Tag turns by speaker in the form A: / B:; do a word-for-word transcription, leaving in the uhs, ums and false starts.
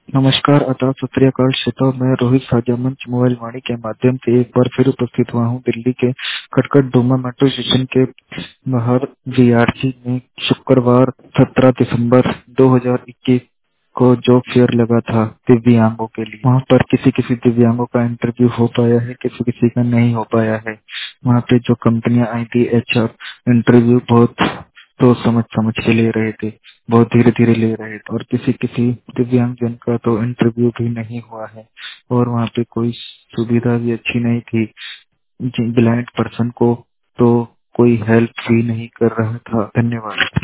A: नमस्कार, आदाब, सत श्री अकाल श्रोताओं। मैं रोहित साजा मंच मोबाइल वाणी के माध्यम से एक बार फिर उपस्थित हुआ हूँ दिल्ली के खटखट डोमा मेट्रो स्टेशन के बाहर वीआरसी में शुक्रवार सत्रह दिसंबर दो हज़ार इक्कीस को जॉब फेयर लगा था दिव्यांगों के लिए। वहाँ पर किसी किसी दिव्यांगों का इंटरव्यू हो पाया है, किसी किसी का नहीं हो पाया है। वहाँ पे जो कंपनियां आई थी एचआर इंटरव्यू बहुत तो समझ समझ के ले रहे थे, बहुत धीरे धीरे ले रहे थे, और किसी किसी दिव्यांग जन का तो इंटरव्यू भी नहीं हुआ है। और वहाँ पे कोई सुविधा भी अच्छी नहीं थी। ब्लाइंड पर्सन को तो कोई हेल्प भी नहीं कर रहा था। धन्यवाद।